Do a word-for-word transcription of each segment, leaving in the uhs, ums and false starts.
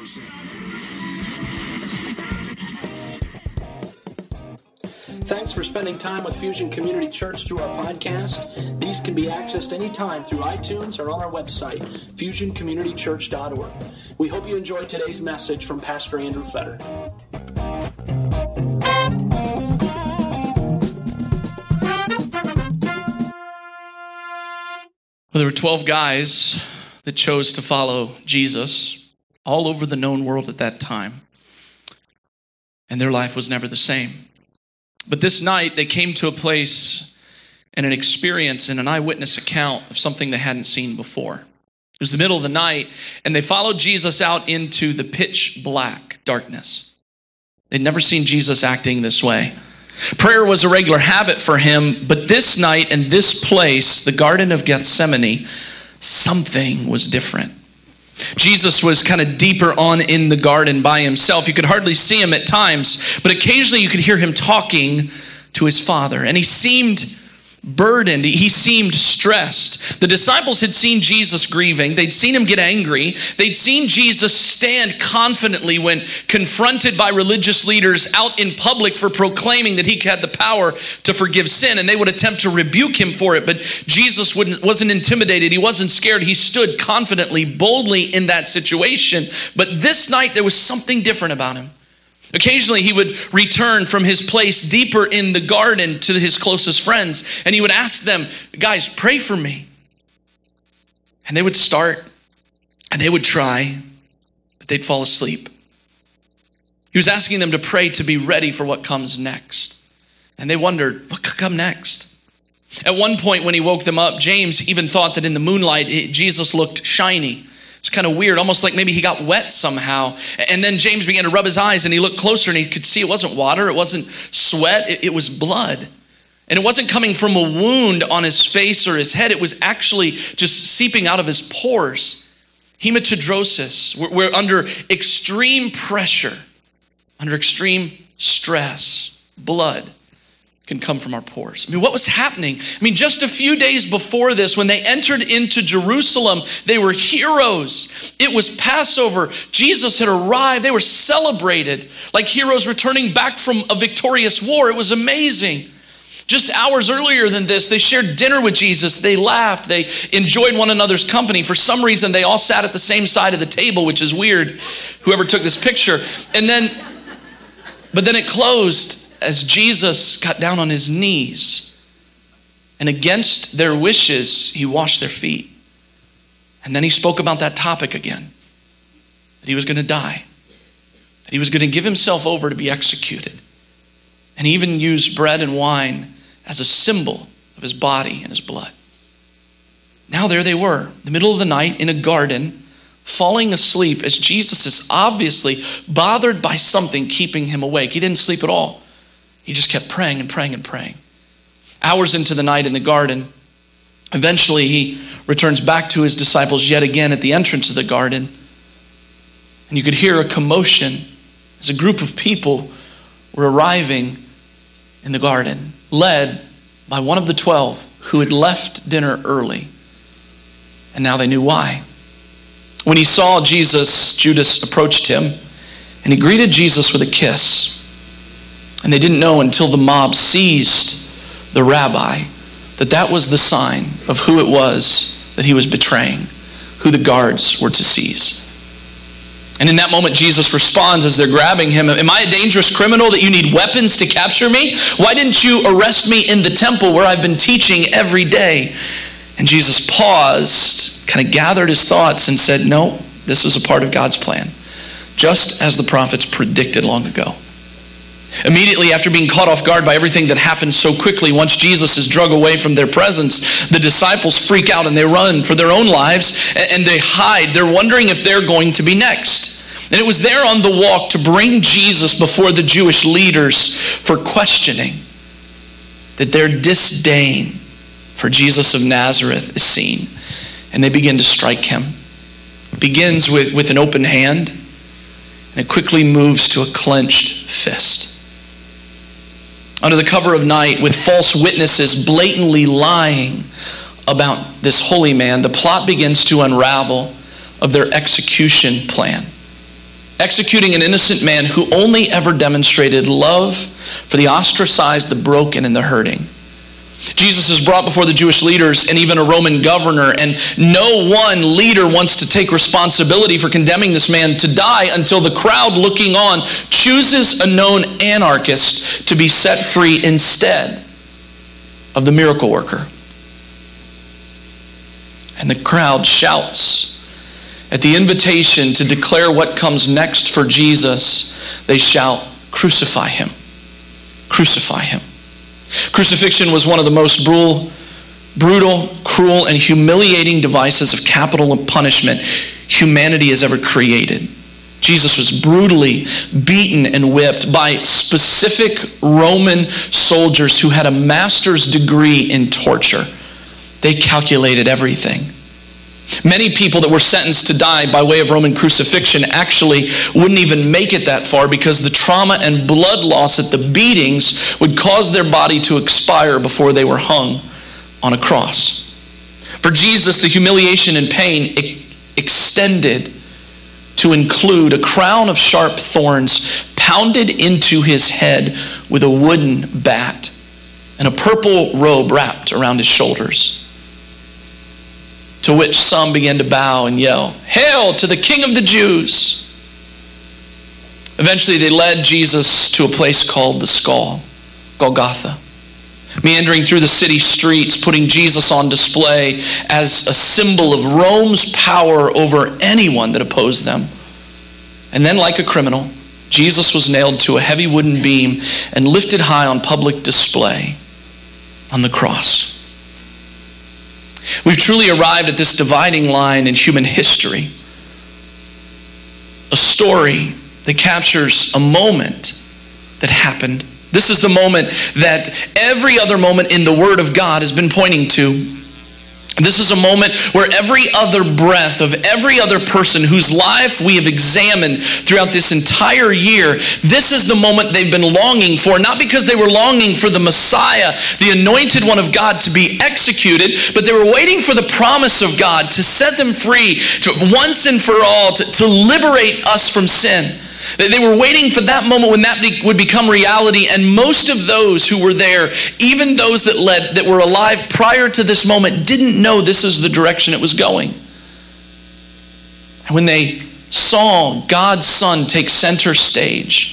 Thanks for spending time with Fusion Community Church through our podcast. These can be accessed anytime through iTunes or on our website, fusion community church dot org. We hope you enjoyed today's message from Pastor Andrew Fetter. Well, there were twelve guys that chose to follow Jesus all over the known world at that time. And their life was never the same. But this night, they came to a place and an experience and an eyewitness account of something they hadn't seen before. It was the middle of the night, and they followed Jesus out into the pitch black darkness. They'd never seen Jesus acting this way. Prayer was a regular habit for him, but this night and this place, the Garden of Gethsemane, something was different. Jesus was kind of deeper on in the garden by himself. You could hardly see him at times, but occasionally you could hear him talking to his Father. And he seemed burdened. He seemed stressed. The disciples had seen Jesus grieving. They'd seen him get angry. They'd seen Jesus stand confidently when confronted by religious leaders out in public for proclaiming that he had the power to forgive sin, and they would attempt to rebuke him for it. But Jesus wouldn't, wasn't intimidated. He wasn't scared. He stood confidently, boldly in that situation. But this night, there was something different about him. Occasionally, he would return from his place deeper in the garden to his closest friends, and he would ask them, guys, pray for me. And they would start, and they would try, but they'd fall asleep. He was asking them to pray to be ready for what comes next. And they wondered, what could come next? At one point, when he woke them up, James even thought that in the moonlight, Jesus looked shiny. It's kind of weird, almost like maybe he got wet somehow. And then James began to rub his eyes, and he looked closer, and he could see it wasn't water, it wasn't sweat, it, it was blood. And it wasn't coming from a wound on his face or his head, it was actually just seeping out of his pores. Hematidrosis. We're, we're under extreme pressure, under extreme stress. Blood can come from our pores. I mean, what was happening? I mean, just a few days before this, when they entered into Jerusalem, they were heroes. It was Passover. Jesus had arrived. They were celebrated like heroes returning back from a victorious war. It was amazing. Just hours earlier than this, they shared dinner with Jesus. They laughed. They enjoyed one another's company. For some reason, they all sat at the same side of the table, which is weird, whoever took this picture. And then, but then it closed as Jesus got down on his knees, and against their wishes, he washed their feet. And then he spoke about that topic again, that he was going to die, that he was going to give himself over to be executed. And he even used bread and wine as a symbol of his body and his blood. Now there they were, the middle of the night in a garden, falling asleep as Jesus is obviously bothered by something keeping him awake. He didn't sleep at all. He just kept praying and praying and praying. Hours into the night in the garden, eventually he returns back to his disciples yet again at the entrance of the garden. And you could hear a commotion as a group of people were arriving in the garden, led by one of the twelve who had left dinner early. And now they knew why. When he saw Jesus, Judas approached him, and he greeted Jesus with a kiss. And they didn't know until the mob seized the rabbi that that was the sign of who it was that he was betraying, who the guards were to seize. And in that moment, Jesus responds as they're grabbing him, am I a dangerous criminal that you need weapons to capture me? Why didn't you arrest me in the temple where I've been teaching every day? And Jesus paused, kind of gathered his thoughts and said, no, this is a part of God's plan, just as the prophets predicted long ago. Immediately after being caught off guard by everything that happened so quickly, once Jesus is dragged away from their presence, the disciples freak out and they run for their own lives and they hide. They're wondering if they're going to be next. And it was there on the walk to bring Jesus before the Jewish leaders for questioning that their disdain for Jesus of Nazareth is seen. And they begin to strike him. It begins with, with an open hand, and it quickly moves to a clenched fist. Under the cover of night, with false witnesses blatantly lying about this holy man, the plot begins to unravel of their execution plan. executing an innocent man who only ever demonstrated love for the ostracized, the broken, and the hurting. Jesus is brought before the Jewish leaders and even a Roman governor, and no one leader wants to take responsibility for condemning this man to die until the crowd looking on chooses a known anarchist to be set free instead of the miracle worker. And the crowd shouts at the invitation to declare what comes next for Jesus. They shout, "Crucify him! Crucify him!" Crucifixion was one of the most brutal, brutal, cruel, and humiliating devices of capital punishment humanity has ever created. Jesus was brutally beaten and whipped by specific Roman soldiers who had a master's degree in torture. They calculated everything. Many people that were sentenced to die by way of Roman crucifixion actually wouldn't even make it that far because the trauma and blood loss at the beatings would cause their body to expire before they were hung on a cross. For Jesus, the humiliation and pain e- extended to include a crown of sharp thorns pounded into his head with a wooden bat and a purple robe wrapped around his shoulders. To which some began to bow and yell, "Hail to the King of the Jews!" Eventually they led Jesus to a place called the Skull, Golgotha, meandering through the city streets, putting Jesus on display as a symbol of Rome's power over anyone that opposed them. And then, like a criminal, Jesus was nailed to a heavy wooden beam and lifted high on public display on the cross. We've truly arrived at this dividing line in human history. A story that captures a moment that happened. This is the moment that every other moment in the Word of God has been pointing to. This is a moment where every other breath of every other person whose life we have examined throughout this entire year, this is the moment they've been longing for, not because they were longing for the Messiah, the anointed one of God, to be executed, but they were waiting for the promise of God to set them free to, once and for all, to, to liberate us from sin. They were waiting for that moment when that would become reality, and most of those who were there, even those that led that were alive prior to this moment, didn't know this is the direction it was going. And when they saw God's Son take center stage,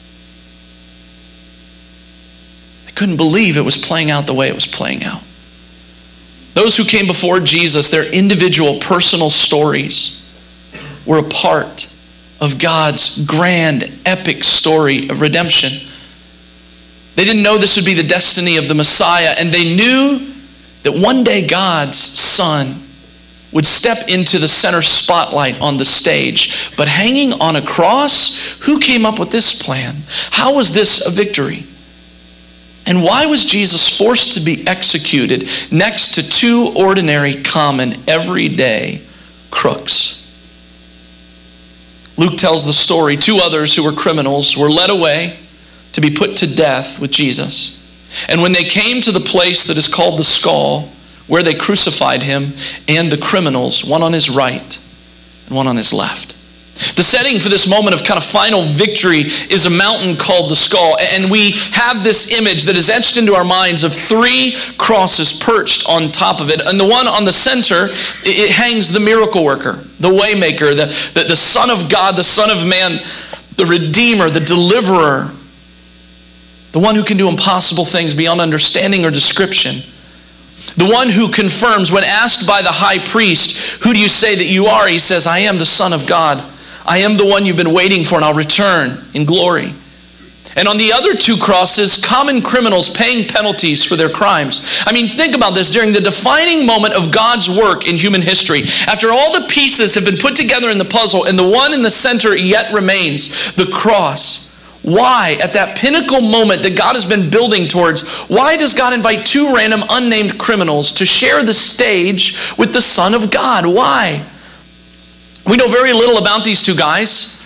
they couldn't believe it was playing out the way it was playing out. Those who came before Jesus, their individual personal stories were a part of God's grand, epic story of redemption. They didn't know this would be the destiny of the Messiah, and they knew that one day God's Son would step into the center spotlight on the stage. But hanging on a cross, who came up with this plan? How was this a victory? And why was Jesus forced to be executed next to two ordinary, common, everyday crooks? Luke tells the story. Two others who were criminals were led away to be put to death with Jesus. And when they came to the place that is called the Skull, where they crucified him and the criminals, one on his right and one on his left. The setting for this moment of kind of final victory is a mountain called the Skull. And we have this image that is etched into our minds of three crosses perched on top of it. And the one on the center, it hangs the miracle worker, the waymaker, the, the, the Son of God, the Son of Man, the Redeemer, the Deliverer, the one who can do impossible things beyond understanding or description. The one who confirms when asked by the high priest, "Who do you say that you are?" He says, "I am the Son of God. I am the one you've been waiting for, and I'll return in glory." And on the other two crosses, common criminals paying penalties for their crimes. I mean, think about this. During the defining moment of God's work in human history, after all the pieces have been put together in the puzzle, and the one in the center yet remains, the cross. Why, at that pinnacle moment that God has been building towards, why does God invite two random unnamed criminals to share the stage with the Son of God? Why? We know very little about these two guys.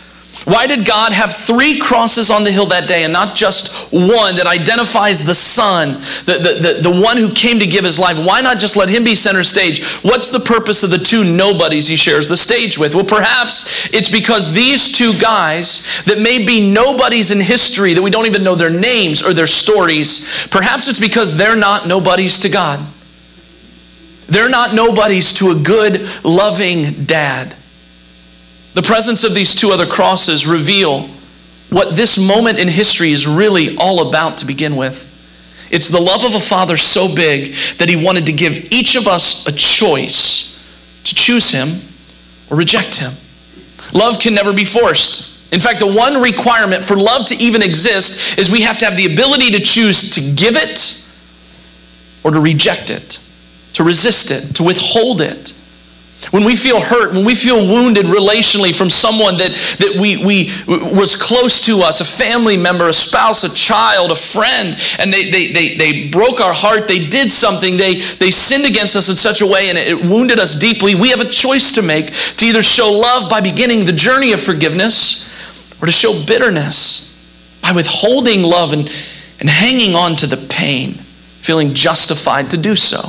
Why did God have three crosses on the hill that day and not just one that identifies the Son, the, the, the, the one who came to give his life? Why not just let him be center stage? What's the purpose of the two nobodies he shares the stage with? Well, perhaps it's because these two guys that may be nobodies in history, that we don't even know their names or their stories, perhaps it's because they're not nobodies to God. They're not nobodies to a good, loving dad. The presence of these two other crosses reveal what this moment in history is really all about to begin with. It's the love of a father so big that he wanted to give each of us a choice to choose him or reject him. Love can never be forced. In fact, the one requirement for love to even exist is we have to have the ability to choose to give it or to reject it, to resist it, to withhold it. When we feel hurt, when we feel wounded relationally from someone that, that we, we was close to us, a family member, a spouse, a child, a friend, and they, they, they, they broke our heart, they did something, they, they sinned against us in such a way and it wounded us deeply, we have a choice to make to either show love by beginning the journey of forgiveness or to show bitterness by withholding love and, and hanging on to the pain, feeling justified to do so.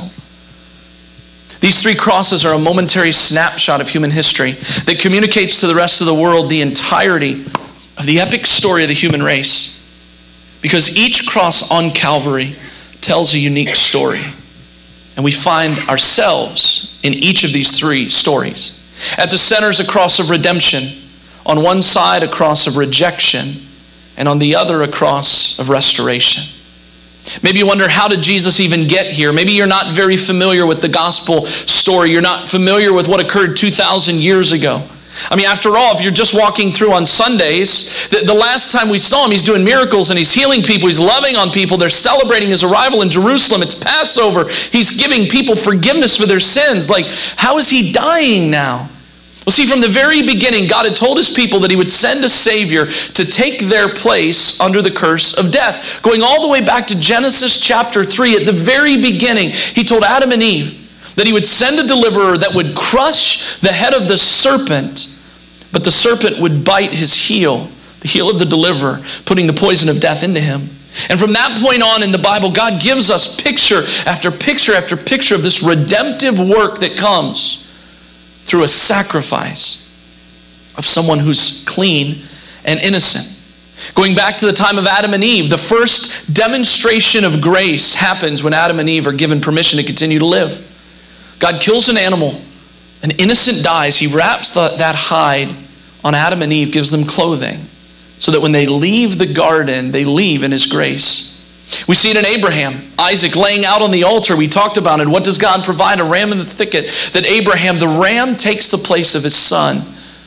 These three crosses are a momentary snapshot of human history that communicates to the rest of the world the entirety of the epic story of the human race. Because each cross on Calvary tells a unique story. And we find ourselves in each of these three stories. At the center is a cross of redemption. On one side, a cross of rejection. And on the other, a cross of restoration. Maybe you wonder, how did Jesus even get here? Maybe you're not very familiar with the gospel story. You're not familiar with what occurred two thousand years ago. I mean, after all, if you're just walking through on Sundays, the, the last time we saw him, he's doing miracles and he's healing people. He's loving on people. They're celebrating his arrival in Jerusalem. It's Passover. He's giving people forgiveness for their sins. Like, how is he dying now? Well, see, from the very beginning, God had told his people that he would send a Savior to take their place under the curse of death. Going all the way back to Genesis chapter three, at the very beginning, he told Adam and Eve that he would send a deliverer that would crush the head of the serpent, but the serpent would bite his heel, the heel of the deliverer, putting the poison of death into him. And from that point on in the Bible, God gives us picture after picture after picture of this redemptive work that comes through a sacrifice of someone who's clean and innocent. Going back to the time of Adam and Eve, the first demonstration of grace happens when Adam and Eve are given permission to continue to live. God kills an animal, an innocent dies, he wraps the, that hide on Adam and Eve, gives them clothing, so that when they leave the garden, they leave in his grace. We see it in Abraham, Isaac laying out on the altar. We talked about it. What does God provide? A ram in the thicket. That Abraham, the ram, takes the place of his son.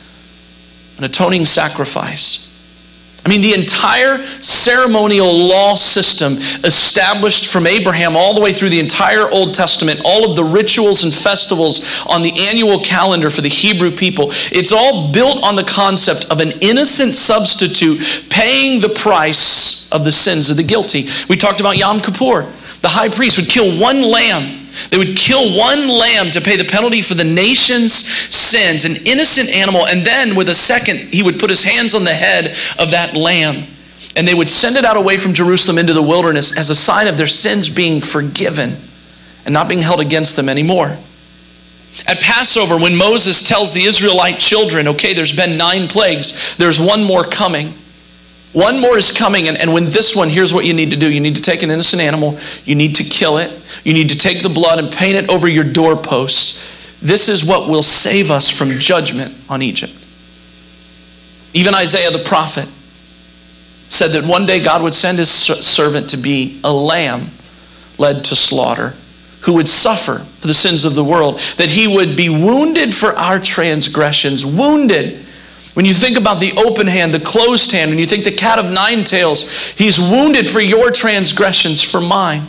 An atoning sacrifice. I mean, the entire ceremonial law system established from Abraham all the way through the entire Old Testament, all of the rituals and festivals on the annual calendar for the Hebrew people, it's all built on the concept of an innocent substitute paying the price of the sins of the guilty. We talked about Yom Kippur. The high priest would kill one lamb. They would kill one lamb to pay the penalty for the nation's sins, an innocent animal, and then with a second, he would put his hands on the head of that lamb, and they would send it out away from Jerusalem into the wilderness as a sign of their sins being forgiven and not being held against them anymore. At Passover, when Moses tells the Israelite children, okay, there's been nine plagues, there's one more coming. One more is coming, and, and when this one, here's what you need to do. You need to take an innocent animal, you need to kill it, you need to take the blood and paint it over your doorposts. This is what will save us from judgment on Egypt. Even Isaiah the prophet said that one day God would send his servant to be a lamb led to slaughter, who would suffer for the sins of the world, that he would be wounded for our transgressions, wounded. When you think about the open hand, the closed hand, when you think the cat of nine tails, he's wounded for your transgressions, for mine.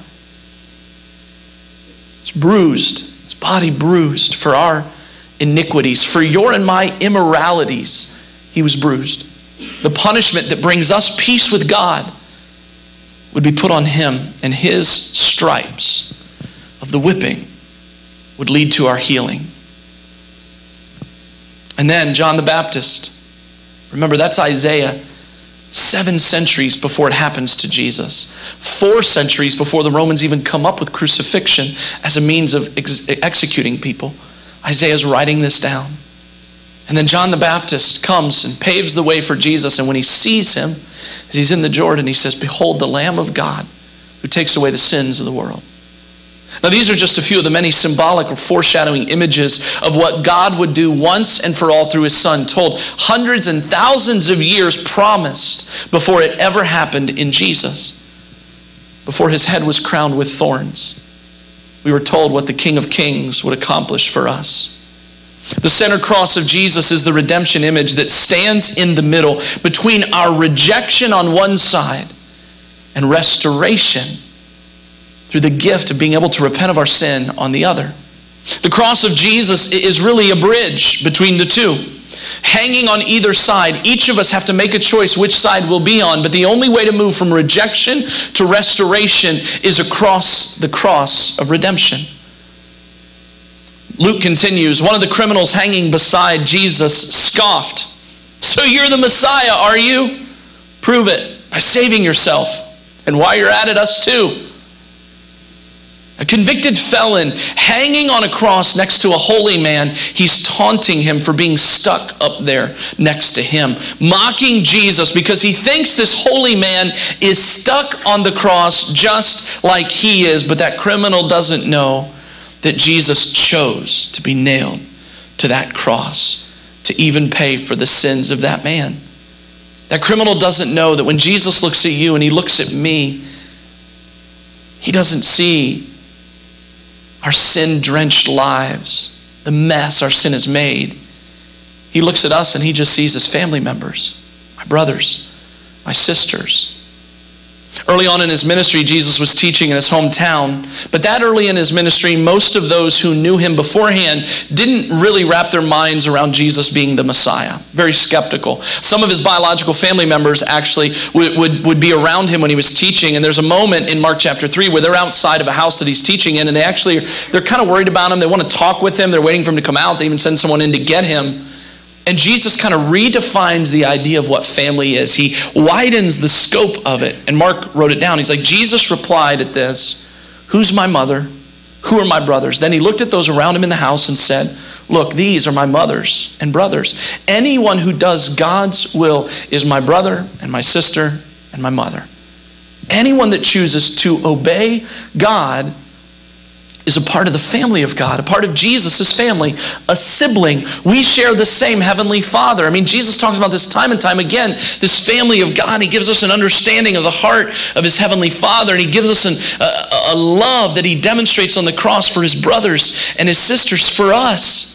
It's bruised, his body bruised for our iniquities, for your and my immoralities, he was bruised. The punishment that brings us peace with God would be put on him, and his stripes of the whipping would lead to our healing. And then John the Baptist Remember, that's Isaiah seven centuries before it happens to Jesus. Four centuries before the Romans even come up with crucifixion as a means of ex- executing people. Isaiah's writing this down. And then John the Baptist comes and paves the way for Jesus. And when he sees him, as he's in the Jordan, he says, "Behold, the Lamb of God who takes away the sins of the world." Now, these are just a few of the many symbolic or foreshadowing images of what God would do once and for all through his Son, told hundreds and thousands of years promised before it ever happened in Jesus, before his head was crowned with thorns. We were told what the King of Kings would accomplish for us. The center cross of Jesus is the redemption image that stands in the middle between our rejection on one side and restoration through the gift of being able to repent of our sin on the other. The cross of Jesus is really a bridge between the two. Hanging on either side, each of us have to make a choice which side we'll be on, but the only way to move from rejection to restoration is across the cross of redemption. Luke continues, one of the criminals hanging beside Jesus scoffed, "So you're the Messiah, are you? Prove it by saving yourself, and while you're at it, us too." A convicted felon hanging on a cross next to a holy man, he's taunting him for being stuck up there next to him, mocking Jesus because he thinks this holy man is stuck on the cross just like he is, but that criminal doesn't know that Jesus chose to be nailed to that cross to even pay for the sins of that man. That criminal doesn't know that when Jesus looks at you and he looks at me, he doesn't see our sin-drenched lives, the mess our sin has made. He looks at us and he just sees his family members, my brothers, my sisters. Early on in his ministry, Jesus was teaching in his hometown. But that early in his ministry, most of those who knew him beforehand didn't really wrap their minds around Jesus being the Messiah. Very skeptical. Some of his biological family members actually would, would, would be around him when he was teaching. And there's a moment in Mark chapter three where they're outside of a house that he's teaching in, and they actually, they're kind of worried about him. They want to talk with him. They're waiting for him to come out. They even send someone in to get him. And Jesus kind of redefines the idea of what family is. He widens the scope of it. And Mark wrote it down. He's like, Jesus replied at this, "Who's my mother? Who are my brothers?" Then he looked at those around him in the house and said, "Look, these are my mothers and brothers. Anyone who does God's will is my brother and my sister and my mother. Anyone that chooses to obey God is a part of the family of God, a part of Jesus' family, a sibling. We share the same heavenly Father." I mean, Jesus talks about this time and time again, this family of God. He gives us an understanding of the heart of his heavenly Father, and he gives us an, a, a love that he demonstrates on the cross for his brothers and his sisters, for us.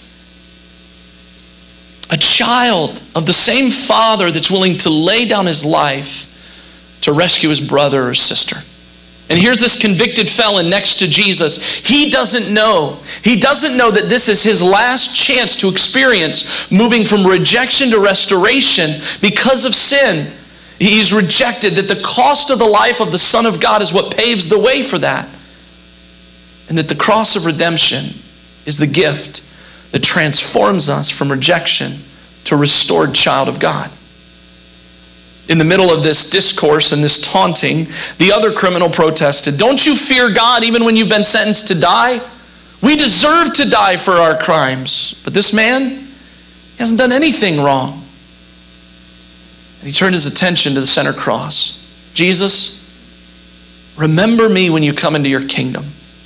A child of the same Father that's willing to lay down his life to rescue his brother or sister. And here's this convicted felon next to Jesus. He doesn't know. He doesn't know that this is his last chance to experience moving from rejection to restoration because of sin. He's rejected, that the cost of the life of the Son of God is what paves the way for that. And that the cross of redemption is the gift that transforms us from rejection to restored child of God. In the middle of this discourse and this taunting, the other criminal protested, "Don't you fear God even when you've been sentenced to die? We deserve to die for our crimes. But this man, he hasn't done anything wrong." And he turned his attention to the center cross. "Jesus, remember me when you come into your kingdom."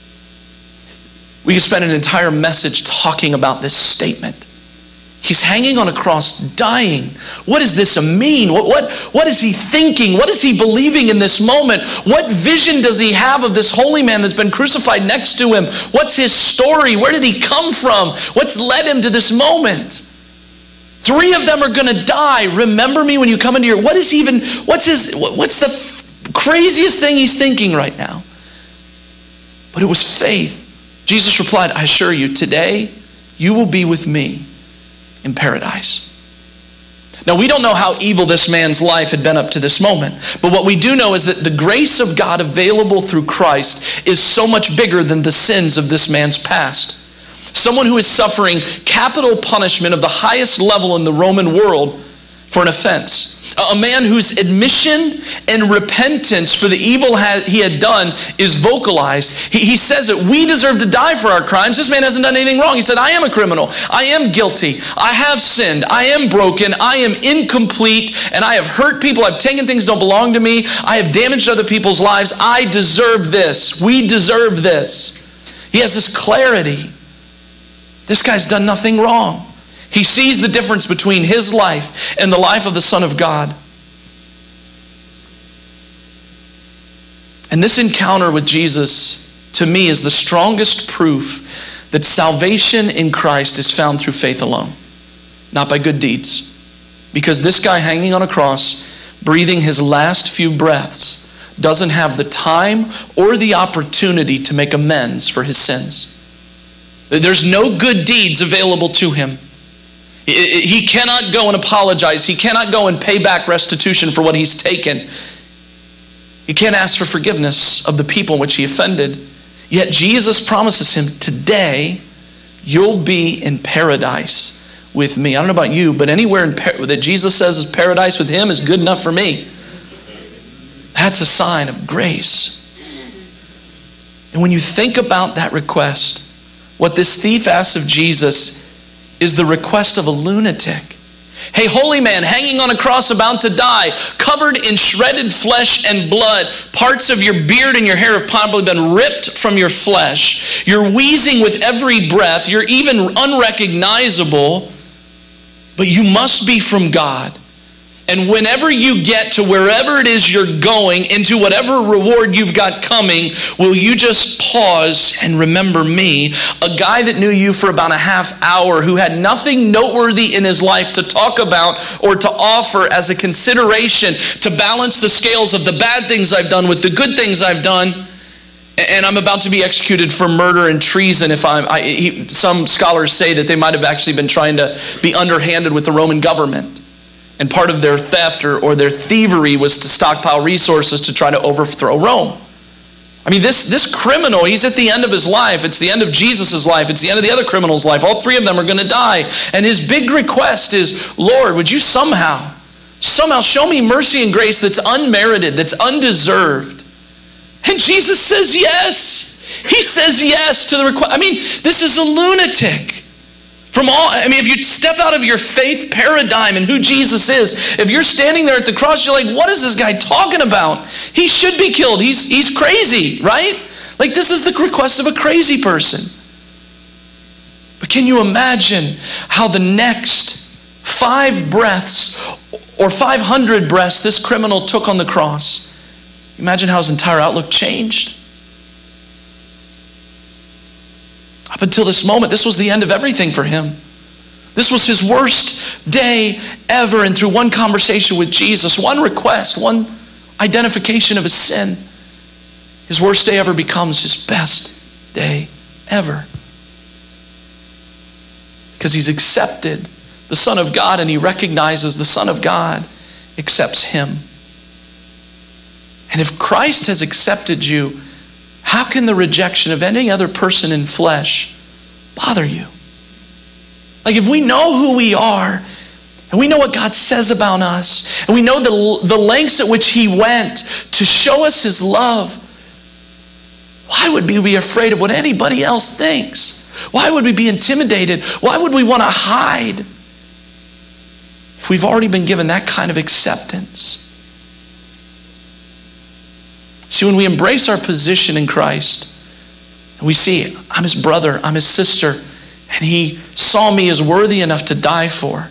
We could spend an entire message talking about this statement. He's hanging on a cross, dying. What does this mean? What, what, what is he thinking? What is he believing in this moment? What vision does he have of this holy man that's been crucified next to him? What's his story? Where did he come from? What's led him to this moment? Three of them are going to die. Remember me when you come into your... What is he even... What's his... What's the f- craziest thing he's thinking right now? But it was faith. Jesus replied, "I assure you, today you will be with me in paradise." Now, we don't know how evil this man's life had been up to this moment, but what we do know is that the grace of God available through Christ is so much bigger than the sins of this man's past. Someone who is suffering capital punishment of the highest level in the Roman world for an offense. A man whose admission and repentance for the evil he had done is vocalized. He, he says that we deserve to die for our crimes. This man hasn't done anything wrong. He said, I am a criminal. I am guilty. I have sinned. I am broken. I am incomplete. And I have hurt people. I've taken things that don't belong to me. I have damaged other people's lives. I deserve this. We deserve this. He has this clarity. This guy's done nothing wrong. He sees the difference between his life and the life of the Son of God. And this encounter with Jesus, to me, is the strongest proof that salvation in Christ is found through faith alone, not by good deeds. Because this guy hanging on a cross, breathing his last few breaths, doesn't have the time or the opportunity to make amends for his sins. There's no good deeds available to him. He cannot go and apologize. He cannot go and pay back restitution for what he's taken. He can't ask for forgiveness of the people in which he offended. Yet Jesus promises him, today you'll be in paradise with me. I don't know about you, but anywhere in par- that Jesus says is paradise with him is good enough for me. That's a sign of grace. And when you think about that request, what this thief asks of Jesus is the request of a lunatic. Hey, holy man, hanging on a cross, about to die, covered in shredded flesh and blood. Parts of your beard and your hair have probably been ripped from your flesh. You're wheezing with every breath. You're even unrecognizable. But you must be from God. And whenever you get to wherever it is you're going, into whatever reward you've got coming, will you just pause and remember me, a guy that knew you for about a half hour, who had nothing noteworthy in his life to talk about or to offer as a consideration to balance the scales of the bad things I've done with the good things I've done, and I'm about to be executed for murder and treason. If I'm, I, he, some scholars say that they might have actually been trying to be underhanded with the Roman government. And part of their theft or, or their thievery was to stockpile resources to try to overthrow Rome. I mean, this, this criminal, he's at the end of his life. It's the end of Jesus' life. It's the end of the other criminal's life. All three of them are going to die. And his big request is, Lord, would you somehow, somehow show me mercy and grace that's unmerited, that's undeserved. And Jesus says yes. He says yes to the request. I mean, this is a lunatic. From all, I mean, if you step out of your faith paradigm and who Jesus is, if you're standing there at the cross, you're like, what is this guy talking about? He should be killed. He's, he's crazy, right? Like, this is the request of a crazy person. But can you imagine how the next five breaths or five hundred breaths this criminal took on the cross? Imagine how his entire outlook changed. Up until this moment, this was the end of everything for him. This was his worst day ever. And through one conversation with Jesus, one request, one identification of his sin, his worst day ever becomes his best day ever. Because he's accepted the Son of God, and he recognizes the Son of God accepts him. And if Christ has accepted you, how can the rejection of any other person in flesh bother you? Like, if we know who we are, and we know what God says about us, and we know the, the lengths at which he went to show us his love, why would we be afraid of what anybody else thinks? Why would we be intimidated? Why would we want to hide if we've already been given that kind of acceptance? See, when we embrace our position in Christ, and we see, I'm his brother, I'm his sister, and he saw me as worthy enough to die for.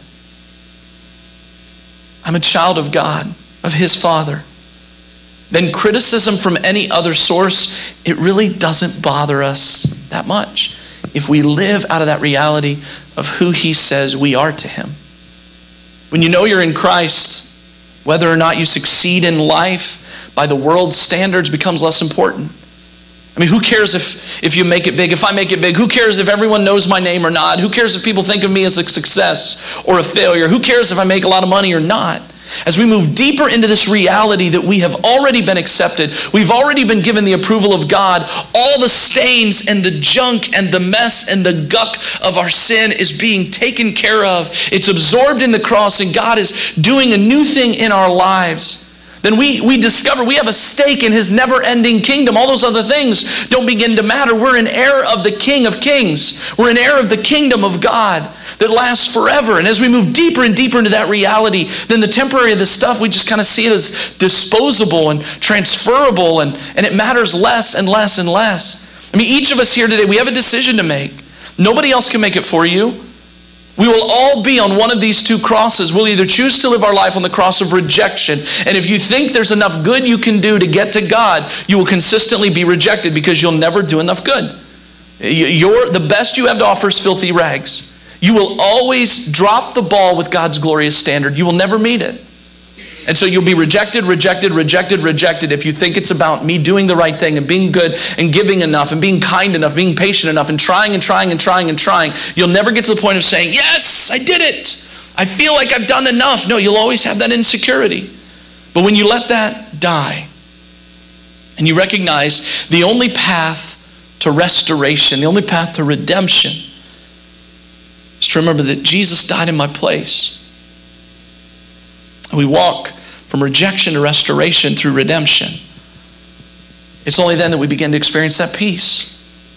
I'm a child of God, of his Father. Then criticism from any other source, it really doesn't bother us that much if we live out of that reality of who he says we are to him. When you know you're in Christ, whether or not you succeed in life by the world's standards becomes less important. I mean, who cares if, if you make it big? If I make it big, who cares if everyone knows my name or not? Who cares if people think of me as a success or a failure? Who cares if I make a lot of money or not? as we move deeper into this reality that we have already been accepted, we've already been given the approval of God, all the stains and the junk and the mess and the guck of our sin is being taken care of. It's absorbed in the cross, and God is doing a new thing in our lives. Then we, we discover we have a stake in his never-ending kingdom. All those other things don't begin to matter. We're an heir of the King of Kings. We're an heir of the kingdom of God that lasts forever. And as we move deeper and deeper into that reality, then the temporary of this stuff, we just kind of see it as disposable and transferable, and, and it matters less and less and less. I mean, each of us here today, we have a decision to make. Nobody else can make it for you. We will all be on one of these two crosses. We'll either choose to live our life on the cross of rejection, and if you think there's enough good you can do to get to God, you will consistently be rejected because you'll never do enough good. You're, the best you have to offer is filthy rags. You will always drop the ball with God's glorious standard. You will never meet it. And so you'll be rejected, rejected, rejected, rejected if you think it's about me doing the right thing and being good and giving enough and being kind enough, being patient enough and trying and trying and trying and trying. You'll never get to the point of saying, yes, I did it. I feel like I've done enough. No, you'll always have that insecurity. But when you let that die and you recognize the only path to restoration, the only path to redemption is to remember that Jesus died in my place. And we walk from rejection to restoration through redemption. It's only then that we begin to experience that peace.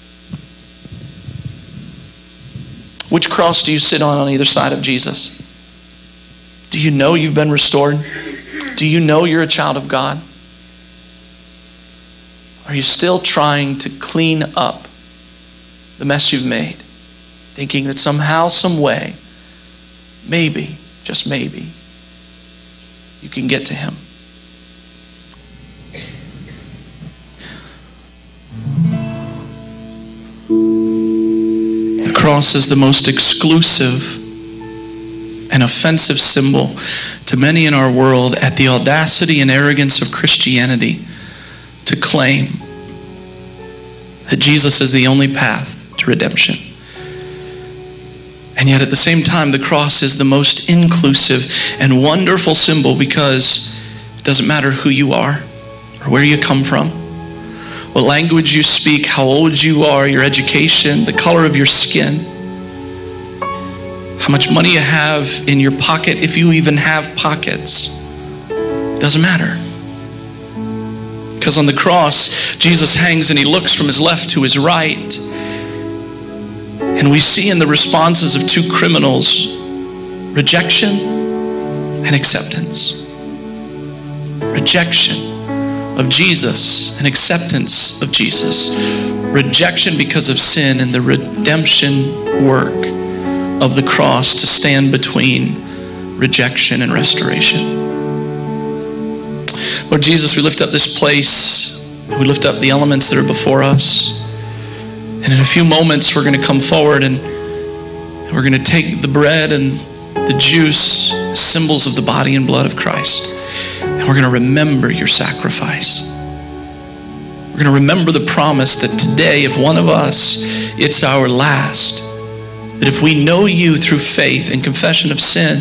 Which cross do you sit on on either side of Jesus? Do you know you've been restored? Do you know you're a child of God? Are you still trying to clean up the mess you've made, thinking that somehow, some way, maybe, just maybe, you can get to him? The cross is the most exclusive and offensive symbol to many in our world at the audacity and arrogance of Christianity to claim that Jesus is the only path to redemption. And yet at the same time, the cross is the most inclusive and wonderful symbol, because it doesn't matter who you are or where you come from, what language you speak, how old you are, your education, the color of your skin, how much money you have in your pocket, if you even have pockets. It doesn't matter. Because on the cross, Jesus hangs and he looks from his left to his right. And we see in the responses of two criminals, rejection and acceptance. Rejection of Jesus and acceptance of Jesus. Rejection because of sin, and the redemption work of the cross to stand between rejection and restoration. Lord Jesus, we lift up this place. We lift up the elements that are before us. And in a few moments, we're going to come forward and we're going to take the bread and the juice, symbols of the body and blood of Christ. And we're going to remember your sacrifice. We're going to remember the promise that today, if one of us, it's our last. That if we know you through faith and confession of sin,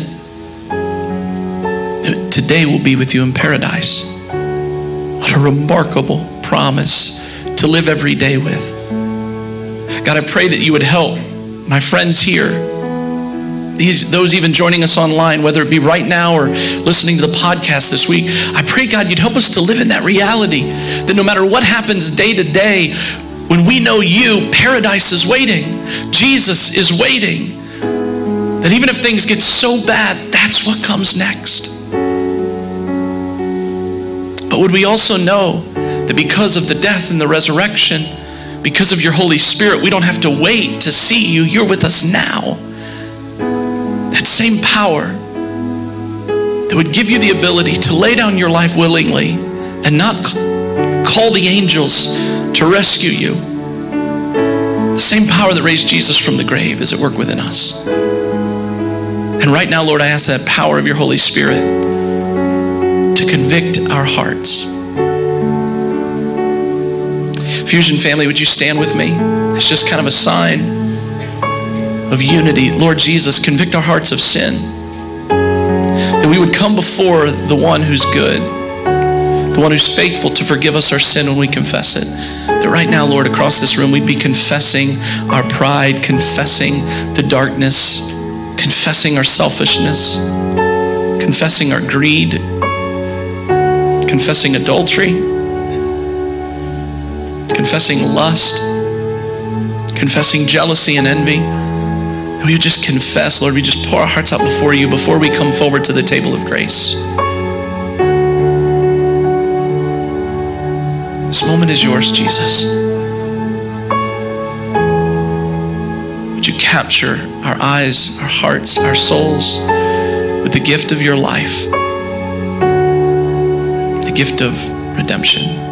that today we'll be with you in paradise. What a remarkable promise to live every day with. God, I pray that you would help my friends here, these, those even joining us online, whether it be right now or listening to the podcast this week. I pray, God, you'd help us to live in that reality, that no matter what happens day to day, when we know you, paradise is waiting. Jesus is waiting. That even if things get so bad, that's what comes next. But would we also know that because of the death and the resurrection, because of your Holy Spirit, we don't have to wait to see you. You're with us now. That same power that would give you the ability to lay down your life willingly and not call the angels to rescue you. The same power that raised Jesus from the grave is at work within us. And right now, Lord, I ask that power of your Holy Spirit to convict our hearts. Fusion family, would you stand with me? It's just kind of a sign of unity. Lord Jesus, convict our hearts of sin. that we would come before the one who's good, the one who's faithful to forgive us our sin when we confess it. That right now, Lord, across this room, we'd be confessing our pride, confessing the darkness, confessing our selfishness, confessing our greed, confessing adultery, confessing lust, confessing jealousy and envy. And we would just confess, Lord, we just pour our hearts out before you before we come forward to the table of grace. This moment is yours, Jesus. Would you capture our eyes, our hearts, our souls with the gift of your life, the gift of redemption.